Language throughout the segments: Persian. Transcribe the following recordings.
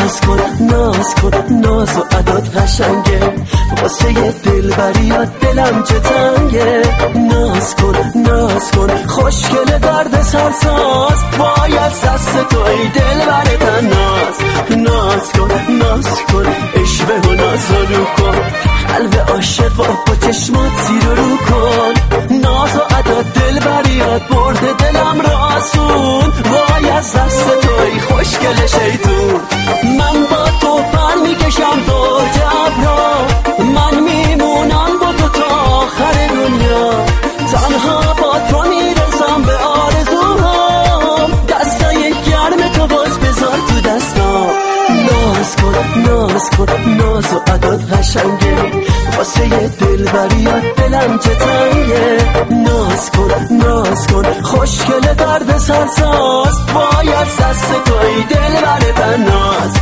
ناز کن ناز و عداد قشنگه، واسه یه دلبریات دلم چه تنگه. ناز کن خوشگل درد سرساز، وای از دست توی دلبر تناز. ناز کن عشوه و ناز رو کن، قلب عاشق با چشمات زیر رو کن. ناز و عداد دلبریات برده دلم رو آسون، وای از دست توی خوشگل شیطون. من با تو پر میکشم تو جبرا، من میمونم با تو تا آخر دنیا. تنها با تو میرسم به آرزوهام، دستای گرم تو باز بذار تو دستام. ناز کن ناز و عداد قشنگه، واسه یه دلبریات دلم چه تنگه. ناز کن خوشگل درد سرساز، وای از دست توی دلبر تناز.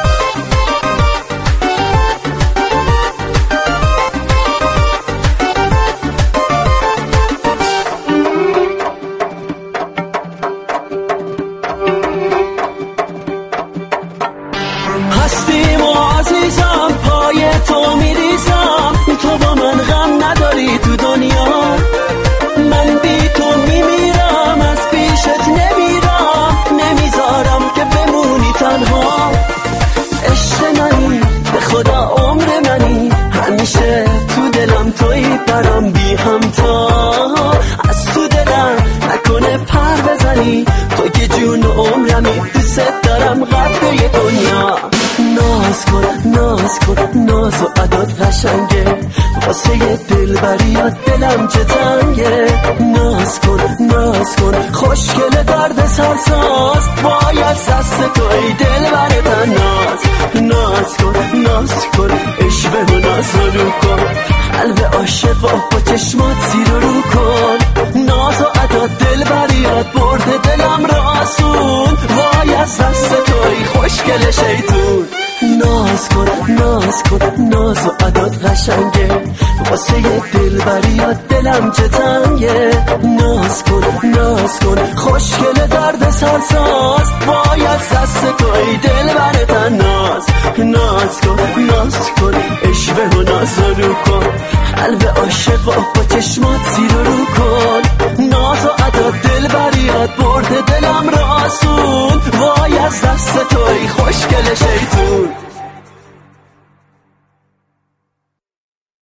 هستیم و عزیزم پای تو میریزم، تو با من غم نداری تو دنیا. من بی تو میمیرم، از پیشت نمیرم، نمیذارم که بمونی تنها. عشق منی به خدا عمر منی، همیشه تو دلم توی برام بی همتا. از تو دلم نکنه پر بزنی، تو که جون و عمرمی، دوست دارم قد یه دنیا. ناز کن ناز و عداد قشنگه، واسه یه دلبریات دلم چه تنگه. ناز کن خوشگل درد سرساز، وای از دست توی دلبر تناز. ناز کن عشوه و ناز رو کن، قلب عاشق با چشمات زیر رو کن. ناز و عداد دلبریات برده دلم رو آسون، وای از دست توی خوشگل شیطون. ناز کن ناز و عداد قشنگه، واسه یه دلبریات دلم چه تنگه. ناز کن خوشگل درد سرساز، وای از دست توی دلبر تناز. ناز کن عشوه و ناز رو کن، قلب عاشق با چشمات زیر رو کن. ناز و عداد دلبریات برده دلم رو آسون، وای از دست توی خوشگل شیطون.